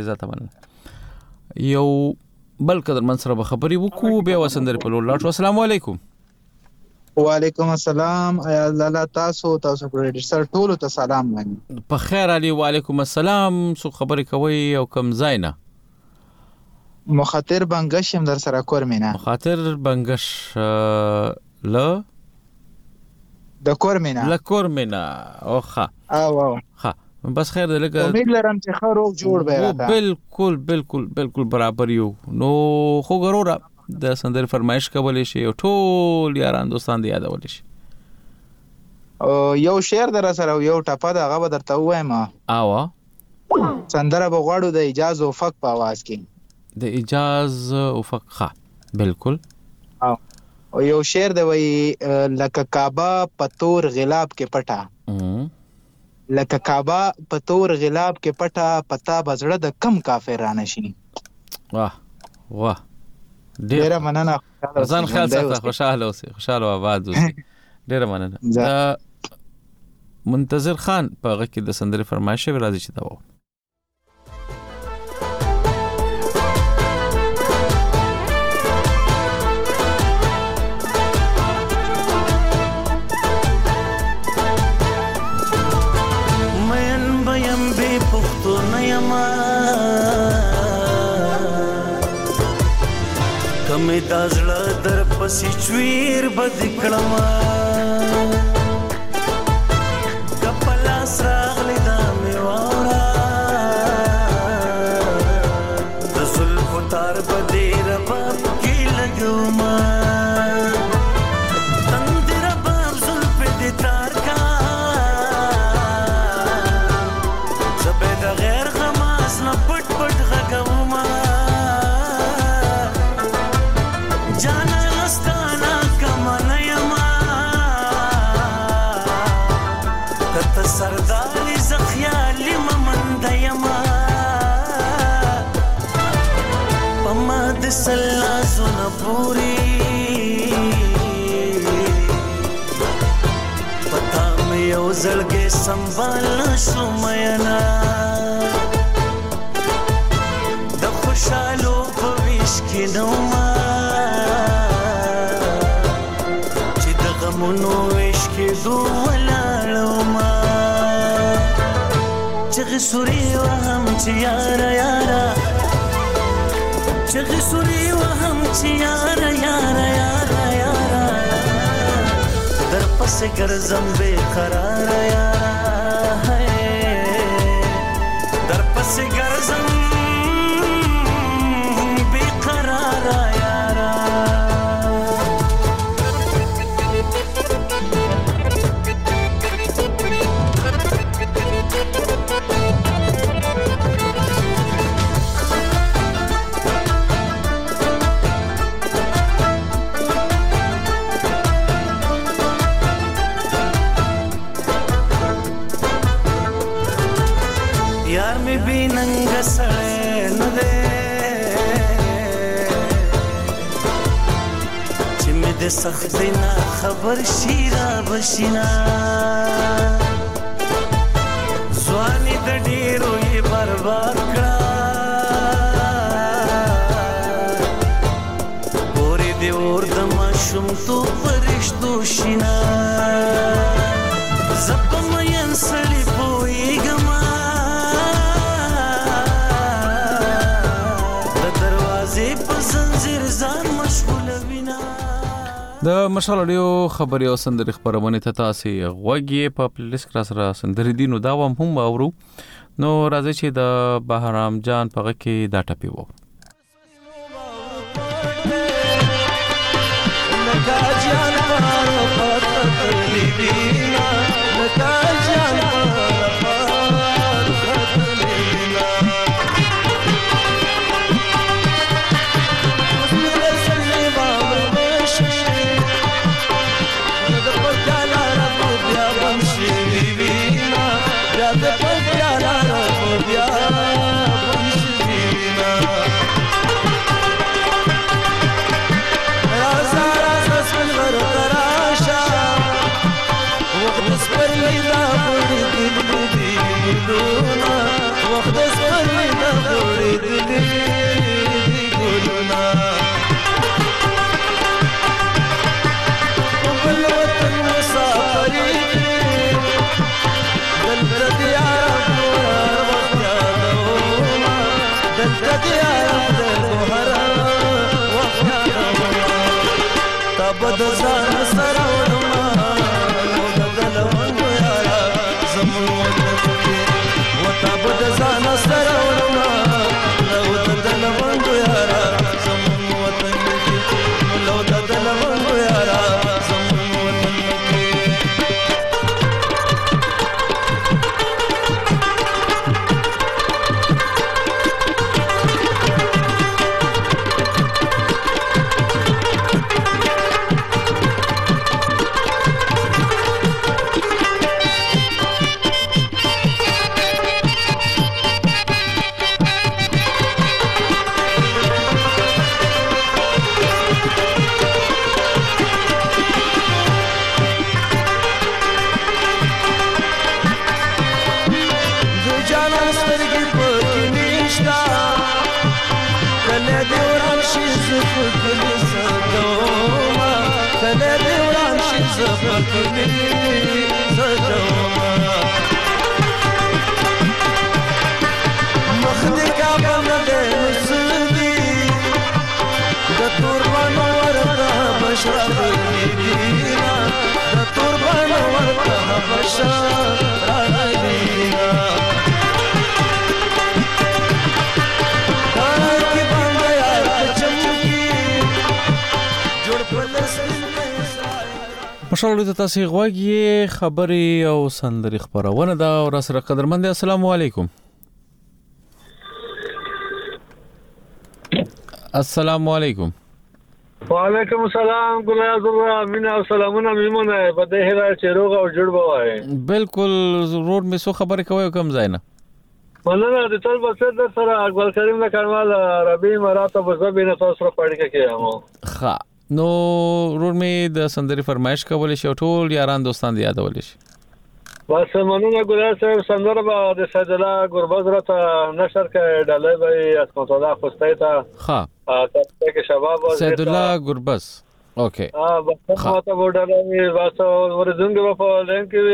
مننه یو بل قدر من سره خبري وکړو به وسندر په لور لاړ السلام علیکم وعلیکم السلام الله تاسو پروډوسر سره ټول ته سلام وایم په خیر علي وعلیکم السلام سو خبري کوي او کم زاینه مخاطر بنگش هم در سره کور مینا مخاطر بنگش ل د کور مینا ل کور مینا اوخه او ها بس خیر ده لګه امید لرم چې خروغ جوړ به راته بالکل برابر یو نو خو ضرور د سندر فرمایش کولې شي او ټول یاران دوستان دی یادول شي او یو شعر در سره یو ټپه دا غو درته وایم او سندره بغواړو د اجازه او فق په आवाज کې د اجازه افق خا بالکل او یو شعر دی وی لکه کعبه پتور غلاب کې پټه لکه کعبه پتور غلاب کې پټه پتا بزړه د کم کافر رانه شي واه ډیر مننه ځان خیال ساته خوشاله اوسې خوشاله آباد اوسې ډیر مننه منتظر خان په هغه کې د سندرې فرمایش راځي چې دا و کمه دازړه در پسې چویر بد کړما کپلا سراغلی دا میوارا د زلف تار بده رباب کې لګوما تند رباب زلف دې تار کا زبې د غیر غماز نه پټ پټ غګوما जाना लस्ताना कमना यमा कत सरदारी ज़ख्याली ममंद यमा पमद सल्ला ज़ुनपूरी पता में यो ज़लगे संभालना सुमयना द खुशालो भविष्य की नौमा منو عشق دو ولالما چغ سوري وهم چې یارا یارا چغ سوري وهم چې یارا یارا یارا یارا در پس ګرځم بے قرار یارا در پس ګرځم بے قرار یارا د سخت نه خبر شیرا بشینا ځواني د ډیرو یې برباد کړه پورې د اور د ماشوم تو فرشتو شینا زپم ین سړی پویګما د دروازې په زنجیر ځان مشغول وینا د مشال اډیو خبري او سندري خبرونه ته تاسو غوږی په پلیلیست کلاس را سندري دینو دا هم اورو نو راځي چې د بهرام جان پغه کې دا ټپی وو لکه جان پارو پاتې لینا لکه جان پارو پاتې لینا بد ځان سره وړما د دلوان یارا زمون وطن کې وتا بد ځان سره وړما د دلوان یارا زمون وطن کې لو د دلوان یارا زمون وطن کې مشال ته تاسو غوږی خبري او سندري خبرونه دا او سره قدرمند السلام علیکم السلام علیکم وعلیکم السلام ګلایز الله مینا سلامونه میمونه په دې هره چې روغ او جوړ بوای بالکل روډ می سو خبره کوي کوم ځای نه مننه د ټول بسر در سره اکبر کریم نه کارمال عربي مراتب زبینه تاسو سره پړی کېم ښه نو روډ می د سندري فرمایش کول شي ټول یاران دوستان یادول شي بس مننه ګلایز صاحب سندره به د سید الله ګربز راته نشر کړه ډالۍ به اسمت الله خوستای ته ها تاسو کې شباب سید الله ګربز اوکې بس ماته وډالای واسو ورزنګ په لینک کې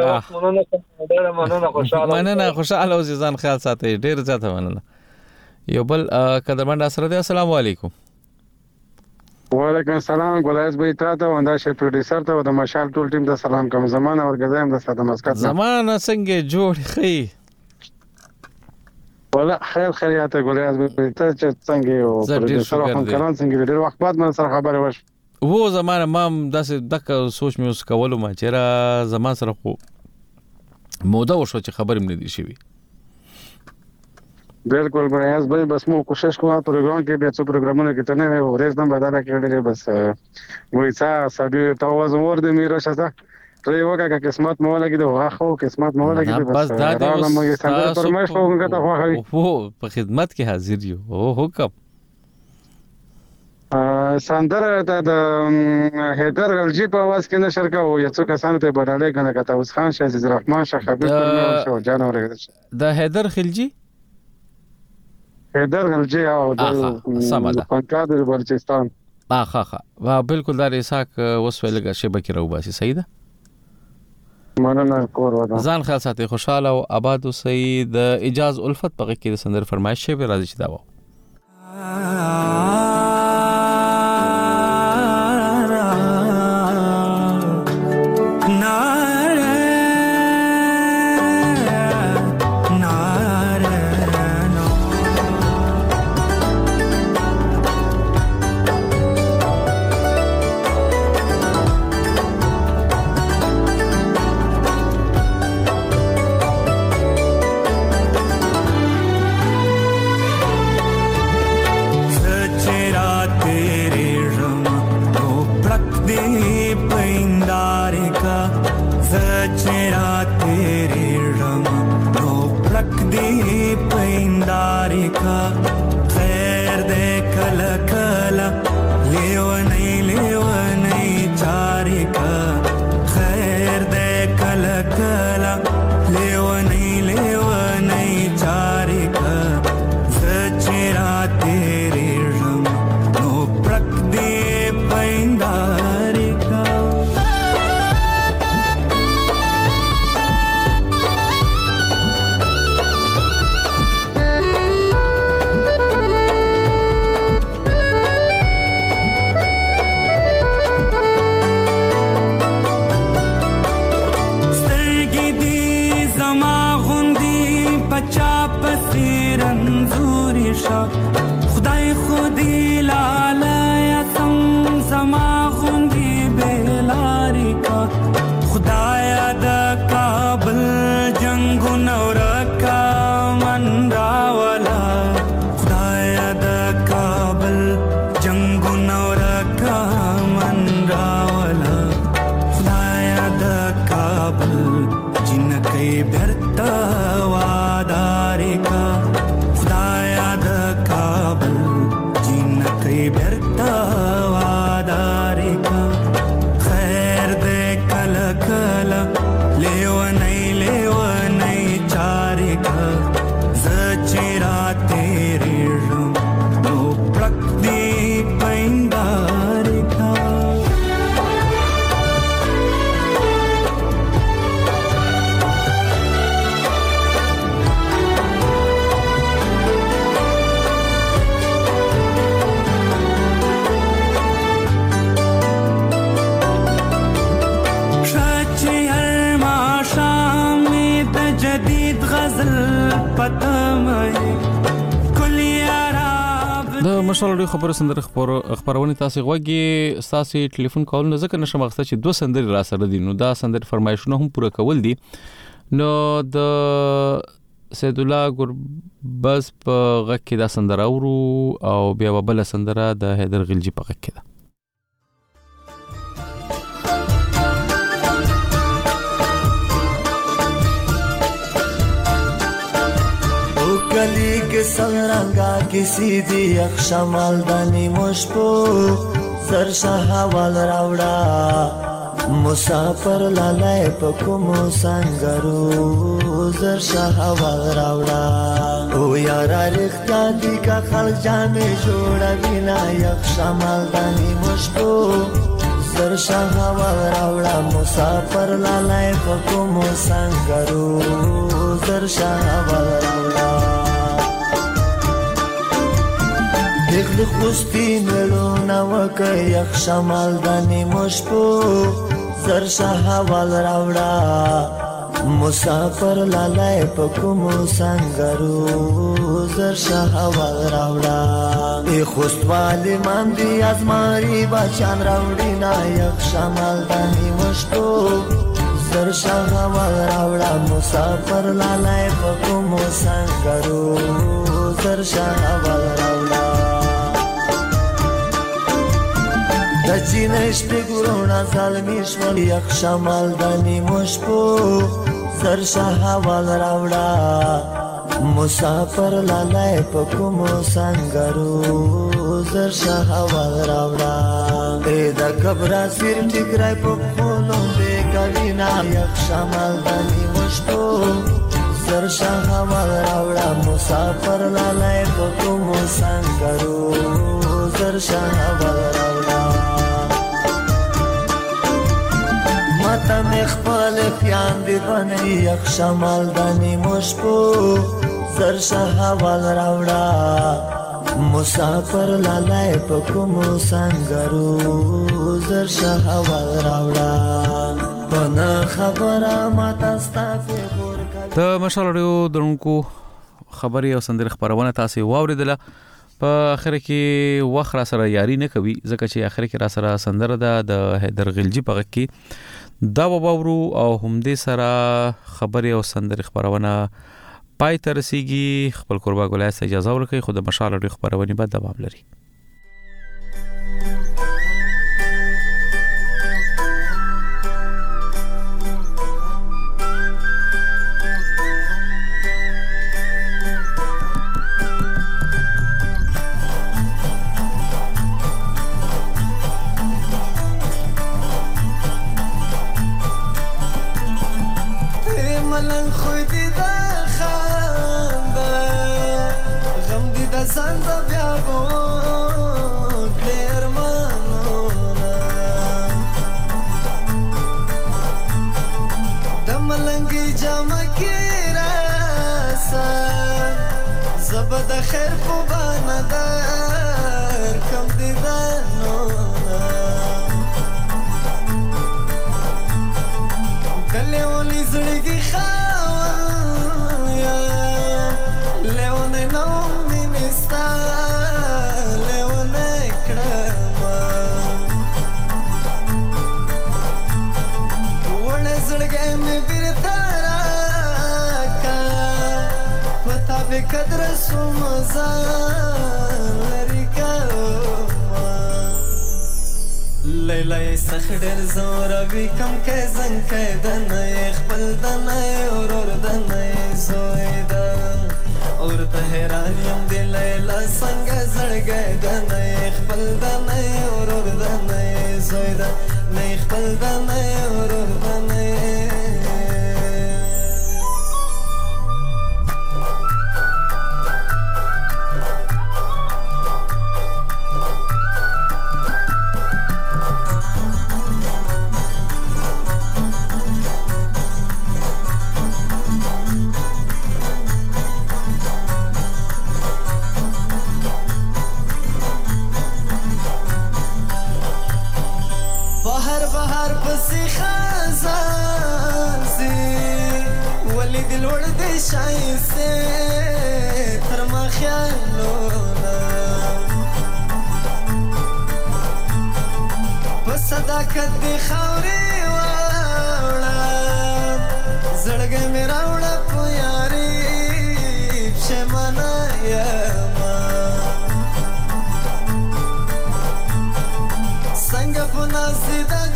مننه خوشاله او ځان خیال ساتي ډیر زیاته مننه یو بل قدرمند سره دی السلام علیکم وعلیکم السلام ګلایز بھائی تاسو وندا شه پروډوسر ته د مشال ټول ټیم ته سلام کوم زمانه ورګزایم د ساده مسکت زمانه څنګه جوړ خي ولا خیریات ګلایز بھائی ته څنګه یو پروډوسر هم کاران څنګه ډیر وخت بعد من سره خبره وش وو زمانه ما داسې دک سوچ مې اوس کولو ما چیرې زمان سره خو موده وشو چې خبرې مې دي شي بالکل ګلایز بھائی بس مو کوشش کوم پروګرام کې به څو پروګرامونه کې تنه و ورځ نه بدله کېږي بس وای سابي تاسو ورته میرا شته ته یو کا قسمت مو لګي د واخو قسمت مو لګي بس دا د څنګه فرمایش کوم ته خو په خدمت کې حاضر یو او حکم سندره د هیدر غلجی په आवाज کې نشر کاوه یو څو کسانو ته بدلې کنه کته اوس خان شه عزیز الرحمن شه خبيب الله شو جان اورګل د هیدر خلجی هیدر غلجی او د سماده پنکادر بلوچستان وا بالکل دا ریساک وسویلګه شبکه راو باسي صحیح ده مننه کور ودا ځان خیال ساتي خوشاله او آباد اوسئ د اجاز الفت په کې د سندر فرمایش شی به راځي چې دا و مشال خبر سندر خبرونه تاسو غوږی تاسو ټلیفون کول نه ځکه نشم غوښته چې دوه سندر را سره دي نو دا سندر فرمایشونه هم پوره کول دي نو د سید الله ګربز په غږ کې دا سندر اورو او بیا بل سندر د هیدر غلجی په غږ کې ده गली के संरंगा किसी दी अक्षमाल दानी मुशपो सरशा हवाल रावड़ा मुसाफर लालाय पको मुसंगरू सरशा हवाल रावड़ा ओ यारा रिख्ता दी का खल जाने जोड़ा बिना अक्षमाल दानी मुशपो सरशा हवाल रावड़ा मुसाफर लालाय पको मुसंगरू सरशा हवाल रावड़ा دغ خوستی ملونه وکه یک شمال دانی مشپو زر شهوال راوړه مسافر لالای پکومو سنگرو زر شهوال راوړه ای خوستوالی من دی از ماری بچان راوړی نا یک شمال دانی مشپو زر شهوال راوړه مسافر لالای پکومو سنگرو زر شهوال راوړه دچینش بگرونا ظلمیش و یک شمال دانی مشپو زر شهوال راوڑا مسافر لالای پکومو سنگرو زر شهوال راوڑا دا کبرا سیر ٹکرائی پکولو بے کوینا یک شمال دانی مشتو زر شهوال راوڑا مسافر لالای پکومو سنگرو زر شهوال راوڑا ماتا مخبال پیان دی بنی یک شمال دانی مشتو زر شهوال راوڑا مسافر لالای پکومو سنگرو زر شهوال راوڑا بنا خبره ماتا ستافی بور د مشال رادیو درونکو خبري او سندره خبرونه تاسو واوریدله په اخر کې وخت را سره یاري نه کوي ځکه چې اخر کې را سره سندره ده د حیدر غلجی په کې دا وباورو او همدې سره خبري او سندره خبرونه پای تر رسیدي خپل قربا ګولای سه اجازه ورکړي خو د مشال رادیو خبرونه به دوام لري خیر په باندې کم دي دانو کله ولې زړګي خاویا لهونه نو مینستا لهونه کړم ونه زړګي مې بیرته کا پتا به قدر لیلای سخدر زوروی کم که زن که دنای خپل دنای اور دنای زویدا اور ته حیرانیم دی لیلا څنګه زړګی دنای خپل دنای اور دنای زویدا نه خپل دنای اور دنای شایسته تر ما خیالونه په صداقت دی خاورې واړه زړګی مې راوړه په یاري پښیمانه یمه څنګه په ناز دي